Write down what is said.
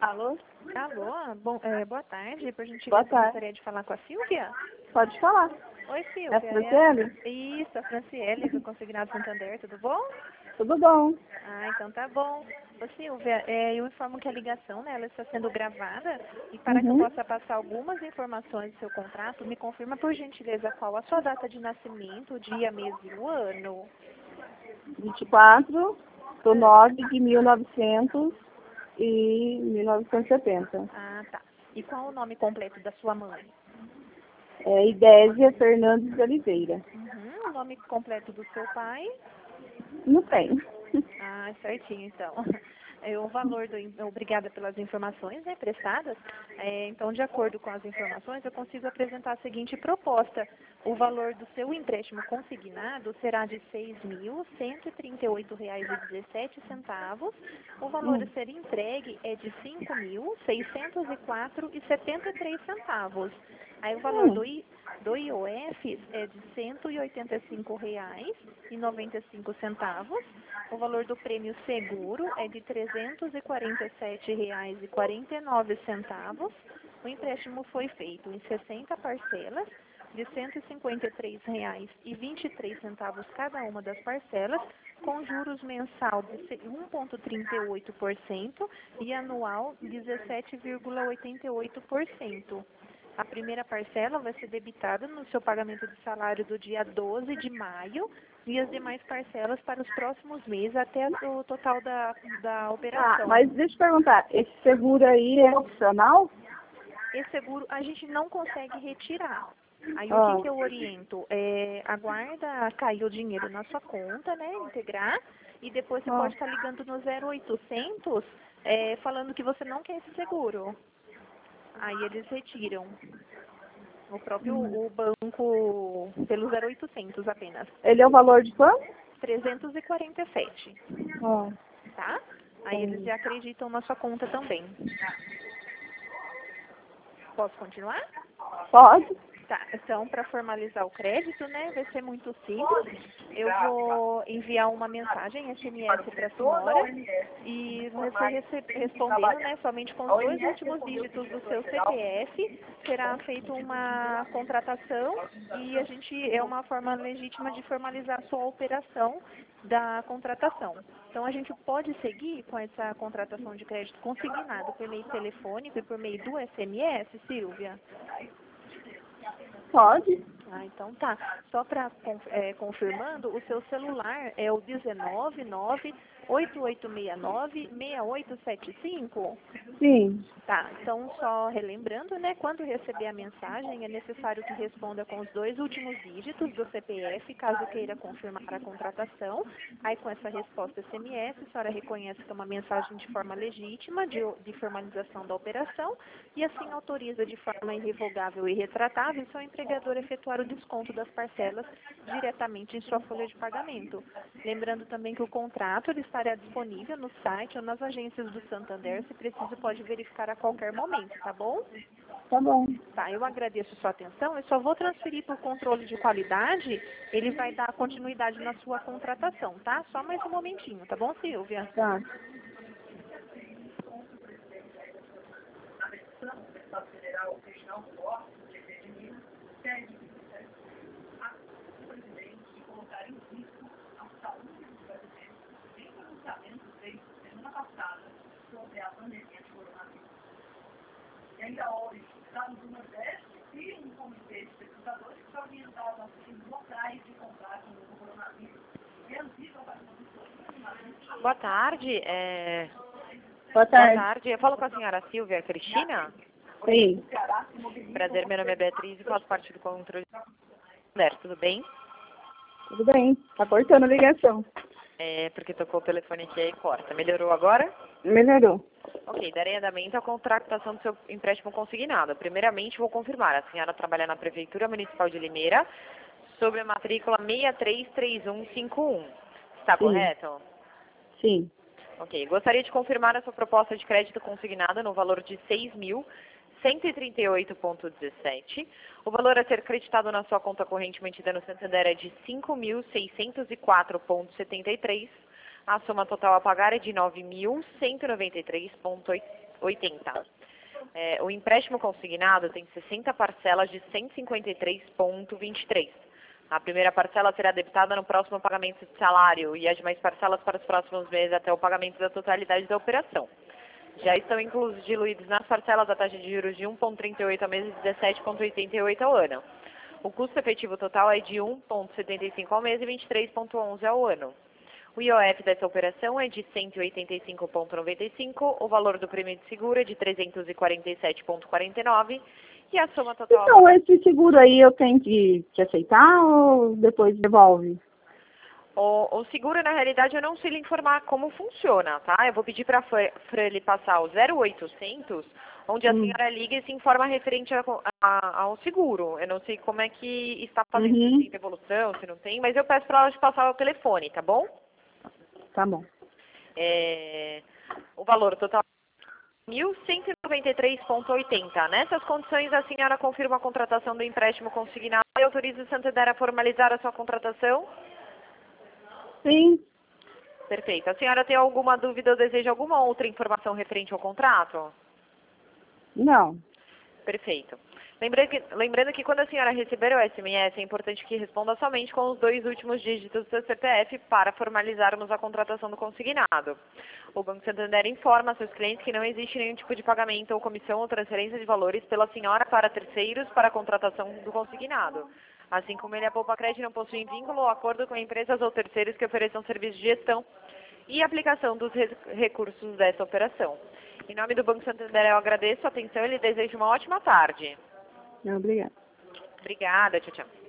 Alô? Alô, boa tarde. Por gentileza, Boa tarde. gostaria de falar com a Silvia? Pode falar. Oi, É Silvia. a Franciele? Isso, a Franciele, do Consignado Santander, tudo bom? Tudo bom? Ah, então tá bom. Ô, Silvia, eu informo que a ligação, né, ela está sendo gravada e para que eu Uhum. possa passar algumas informações do seu contrato, me confirma por gentileza qual a sua data de nascimento, o dia, mês e o ano. 24 do 9 de 1970. Ah, tá. E qual o nome completo da sua mãe? É Idésia Fernandes de Oliveira. Uhum, o nome completo do seu pai? Não tem. Ah, certinho, então. O valor obrigada pelas informações, né, prestadas. Então, de acordo com as informações, eu consigo apresentar a seguinte proposta. O valor do seu empréstimo consignado será de R$ 6.138,17. O valor a ser entregue é de R$ 5.604,73. Aí o valor do IOF é de R$ 185,95. O valor do prêmio seguro é de R$ 347,49. O empréstimo foi feito em 60 parcelas de R$ 153,23 cada uma das parcelas, com juros mensal de 1,38% e anual 17,88%. A primeira parcela vai ser debitada no seu pagamento de salário do dia 12 de maio e as demais parcelas para os próximos meses até o total da Ah, operação. mas deixa eu perguntar, esse seguro aí é opcional? Esse seguro a gente não consegue retirar. Aí o Ah, que eu oriento? Aguarda cair o dinheiro na sua conta, né? Integrar. E depois você pode estar ligando no 0800 falando que você não quer esse seguro. Aí eles retiram. O banco pelo 0800 apenas. Ele é o valor de quanto? 347, Ah, tá? Aí eles já acreditam na sua conta também. Posso continuar? pode? Tá, então para formalizar o crédito, né, vai ser muito simples. Eu vou enviar uma mensagem SMS para a senhora e você respondendo, né, somente com os dois últimos dígitos do seu CPF, será feita uma contratação e é uma forma legítima de formalizar a sua operação da contratação. Então a gente pode seguir com essa contratação de crédito consignado por meio telefônico e por meio do SMS, Silvia? Pode. Ah, então tá. Só para confirmando, o seu celular é o 199-8869-6875? Sim. Tá, então só relembrando, né, quando receber a mensagem é necessário que responda com os dois últimos dígitos do CPF, caso queira confirmar a contratação. Aí com essa resposta SMS, a senhora reconhece que é uma mensagem de forma legítima de formalização da operação e assim autoriza de forma irrevogável e retratável seu empregador a efetuar o desconto das parcelas diretamente em sua folha de pagamento. Lembrando também que o contrato ele estará disponível no site ou nas agências do Santander, se preciso pode verificar a qualquer momento, tá bom? Tá bom. Tá, eu agradeço a sua atenção, eu só vou transferir para o controle de qualidade, ele vai dar continuidade na sua contratação, tá? Só mais um momentinho, tá bom, Silvia? Tá. Boa tarde. Boa Boa tarde. tarde. Eu falo com a senhora Silvia Cristina. Sim. Prazer, meu nome é Beatriz e faço parte do controle. Tudo bem? Tudo bem. Tá cortando a ligação. Porque tocou o telefone aqui e corta. Melhorou agora? Melhorou. Ok, darei andamento à contratação do seu empréstimo consignado. Primeiramente, vou confirmar. A senhora trabalha na Prefeitura Municipal de Limeira sob a matrícula 633151. Está Sim. correto? Sim. Ok. Gostaria de confirmar a sua proposta de crédito consignada no valor de R$ 6.138,17. O valor a ser creditado na sua conta corrente mantida no Santander é de R$ 5.604,73. A soma total a pagar é de 9.193,80. O empréstimo consignado tem 60 parcelas de 153,23. A primeira parcela será debitada no próximo pagamento de salário e as demais parcelas para os próximos meses até o pagamento da totalidade da operação. Já estão diluídos nas parcelas a taxa de juros de 1,38 ao mês e 17,88 ao ano. O custo efetivo total é de 1,75 ao mês e 23,11 ao ano. O IOF dessa operação é de 185,95, o valor do prêmio de seguro é de 347,49 e a soma total... Então, esse seguro aí eu tenho que aceitar ou depois devolve? O seguro, na realidade, eu não sei lhe informar como funciona, tá? Eu vou pedir para ele passar o 0800, onde a senhora liga e se informa referente ao seguro. Eu não sei como é que está fazendo, se tem devolução, se não tem, mas eu peço para ela te passar o telefone, tá bom? Tá bom. O valor total é 1.193,80. Nessas condições, a senhora confirma a contratação do empréstimo consignado e autoriza o Santander a formalizar a sua contratação? Sim. Perfeito. A senhora tem alguma dúvida ou deseja alguma outra informação referente ao contrato? Não. Perfeito. Lembrando que quando a senhora receber o SMS, é importante que responda somente com os 2 últimos dígitos do seu CPF para formalizarmos a contratação do consignado. O Banco Santander informa a seus clientes que não existe nenhum tipo de pagamento ou comissão ou transferência de valores pela senhora para terceiros para a contratação do consignado. Assim como ele, a Poupa Crédito não possui vínculo ou acordo com empresas ou terceiros que ofereçam serviços de gestão e aplicação dos recursos dessa operação. Em nome do Banco Santander, eu agradeço a atenção e lhe desejo uma ótima tarde. Obrigada. Obrigada, tchau, tchau.